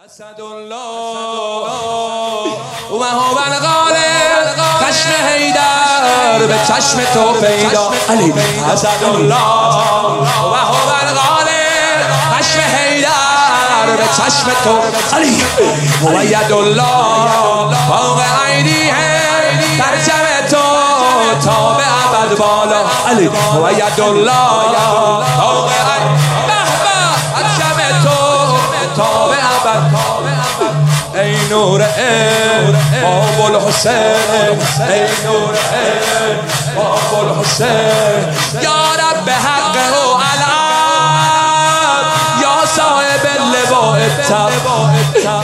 اسد الله و هو الغالب، چشم حیدر به چشم تو پیدا. علی اسد الله و هو الغالب، چشم حیدر به چشم تو. علی و ید الله فوق ایدیهم، پرچم تو تا به ابد بالا. علی و ید الله فوق پرچم تو تا به ابد. ای نور باب الحسین، ای نور باب الحسین، یا رب حق و علم، یا صاحب اللواء التب.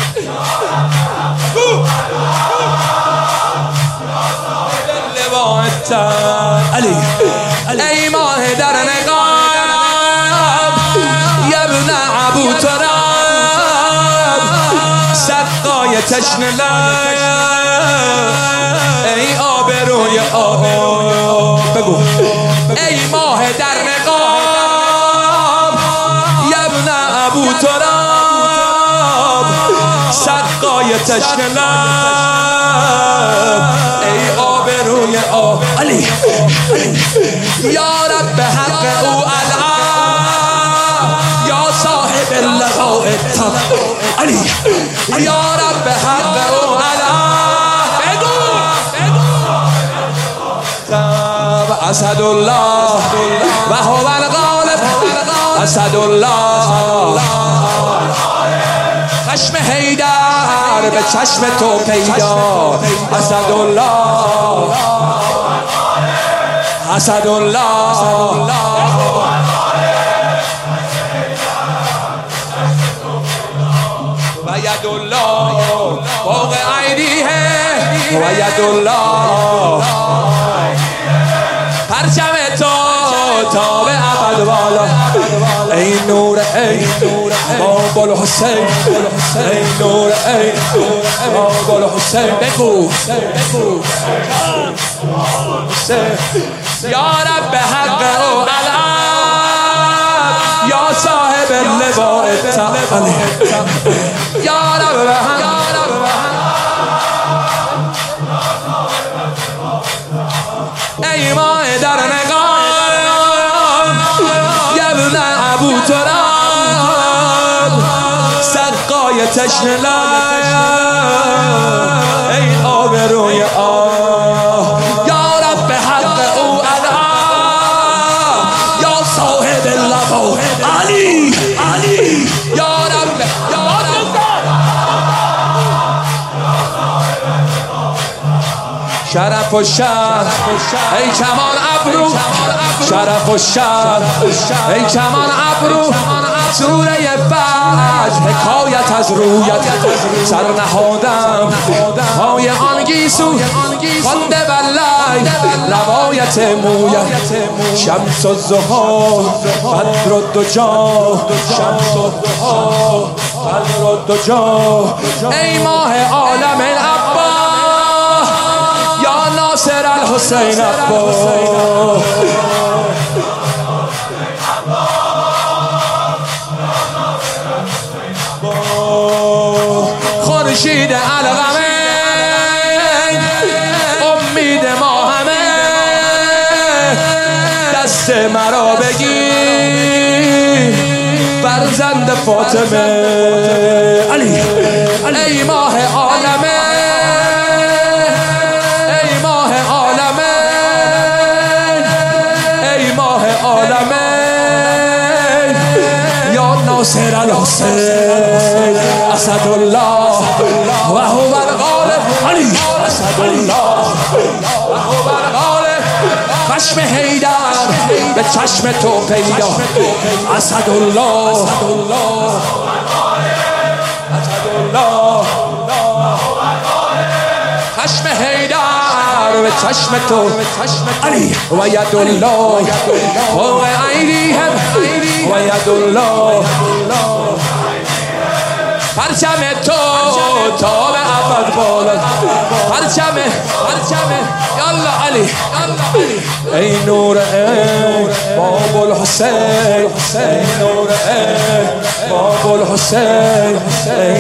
علی ای ماه در نقاب، یا ابن ابو تراب، سقای تشنه لب، ای آبروی آب. بگو ای ماه در نقاب، یا ابن ابو تراب، سقای تشنه لب، ای آبروی آب. علی یا رب حق او علم، یا صاحب اللواء التب. علی یا رب حق او علم، بگو اسد الله و هو الغالب، اسد الله، چشم حیدر به چشم تو پیدا. اسد الله، اسد الله، و ید الله فوق ایدیهم، و ید الله پرچم تو تا به ابد بالا. ای نور ای باب الحسین، ای نور ای باب الحسین. بگو یا رب حق او علم، یا صاحب اللواء التب. یا رب حق ای ماه در نقاب، یا ابن ابو تراب، سقای تشنه لب، ای آبروی آب. یا رب حق او علم، یا صاحب اللواء. علی یا رب شرف و شر، ای کمان ابرو، شرف و شر، ای کمان ابرو، سوره فجر حکایت از رویت. سر نهادم پای آن گیسو، خانده باللیل روایت مویت. شمس الضحی بدر الدجی، شمس الضحی بدر الدجی، ای ماه عالم العبا، یا ناصر الحسین عبا. خورشید القمه، امید ما همه، دست مرا بگیر فرزند فاطمه. علی ای ماه عالمه، ای ماه عالمه، ای ماه عالمه، یا ناصر الحسین. اسد الله و هو الغالب. علی اسد الله و هو الغالب، چشم حیدر به چشم تو پیدا. اسد الله، اسد الله، چشم حیدر به چشم تو. علی و ید الله فوق ایدیهم، و ید الله پرچم تو تا به ابد بالا. پرچم یالا علی. ای نور باب الحسین، ای نور باب الحسین، ای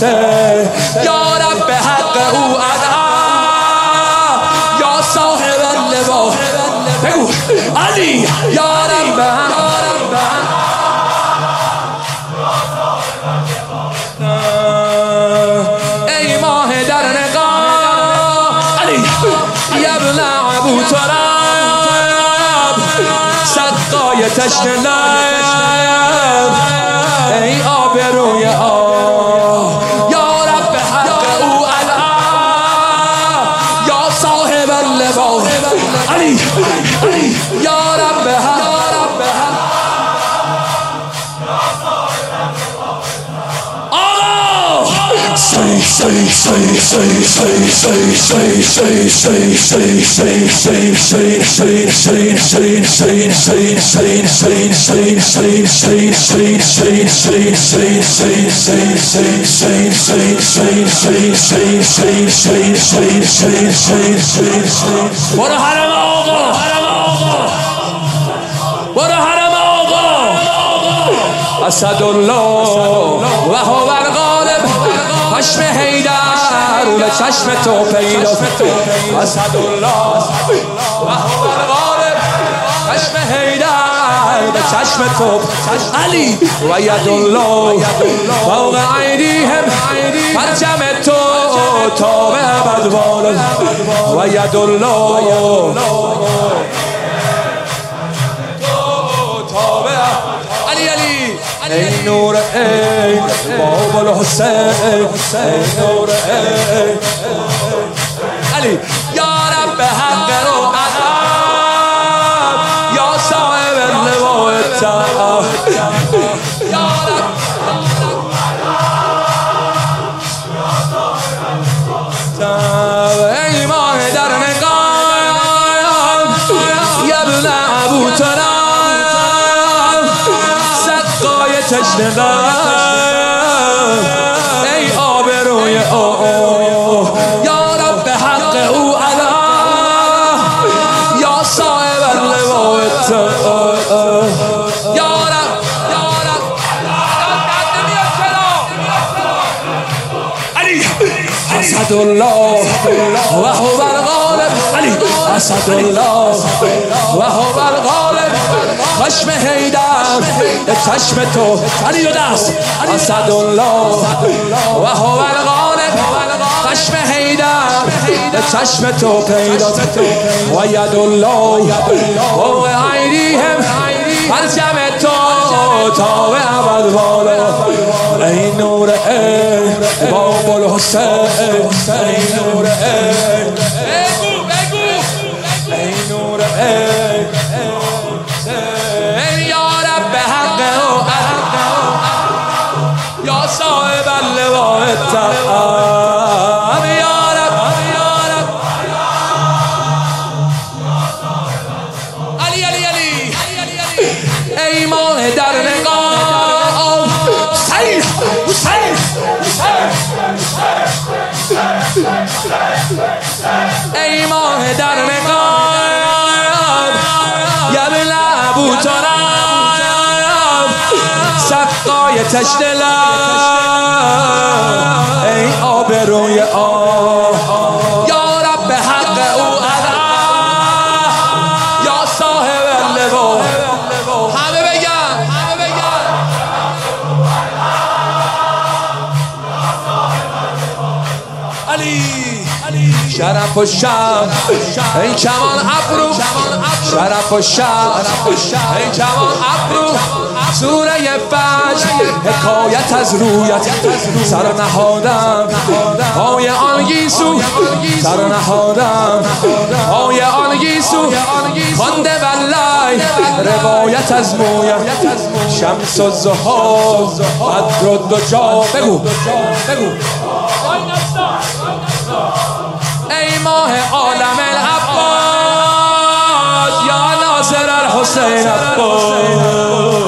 حسین یا رب به حق او ادا یا صاحب اللوا بگو علی یا رب به حق ای ماه در نقاب علی یبن ابو تراب سقای تشنه لب ای آبروی آه یا رب حق او علا یا صاحب اللوا علی یا رب حق برو حرم آقا برو حرم آقا اسدالله و هو الغالب چشم حیدر به چشم تو پیدا اسدالله و هو الغالب چشم حیدر به چشم تو علی و یدالله فوق ایدیهم پرچم تو تا به ابد بالا و یدالله ای نور ای باب الحسین ای نور ای علی یا رب حق رو عقب یا صاحب اللوا التعب یا رب ای ماه در نقاب یبن ابو تراب تشنه ای آبروی آه یا رب حق او علا یا صاحب اللوا یا رب علی اسدالله و هو الغالب علی اسدالله و هو الغالب چشم حیدر چشم تو علی و دست اسدالله و هو الغالب چشم حیدر چشم تو پیدا و یدالله فوق ایدیهم پرچم تو تا به ابد بالا ای نور ای باب الحسین ای نور ای ای نور ای یا صاحب اللوا التعب یا رب علی ای ماه در نقاب حسین ای ماه در نقاب یبن ابو تراب سقای تشنه لب ای آبروی آه یا رب حق او علا یا صاحب اللوا همه بگن علی شرف و شم ای کمان ابرو شرف و شم ای کمان ابرو سوره فجر حکایت از رویت سر نهادم پای آن گیسو سر نهادم پای آن گیسو خانده والله روایت از مویت شمس و زها بدر و دجا بگو ای ماه عالم العباس یا ناصر الحسین عباس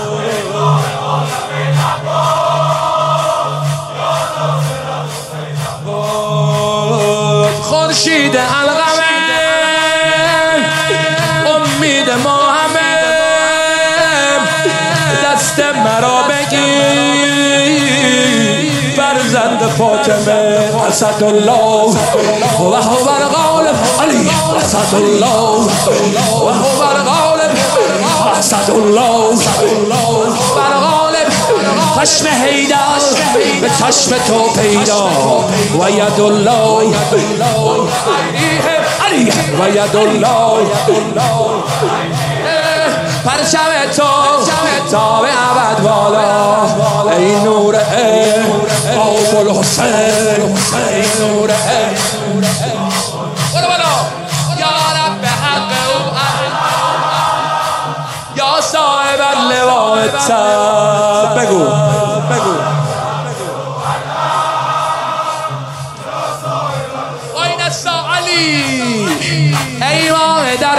خورشید القمر امید ما همه دست مرا بگیر فرزند فرزند فاطمه اسدالله و هو الغالب علی اسدالله و هو الغالب اسدالله و الغالب خشم حیدر به چشم تو پیدا و یدالله علی و یدالله پرچم تو تا به ابد بالا ای نور آب الحسین ای نور یا رب حق او یا صاحب اللواء التب بگو آین علی ای امام در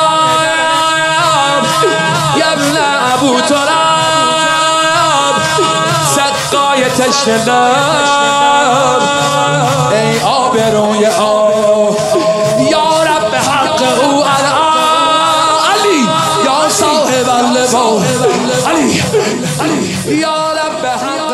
نقاب یا ابن ابو تراب سقای تشنه لب ای آب روی آب یا رب حق او علی یا صاحب اللواء علی یا رب حق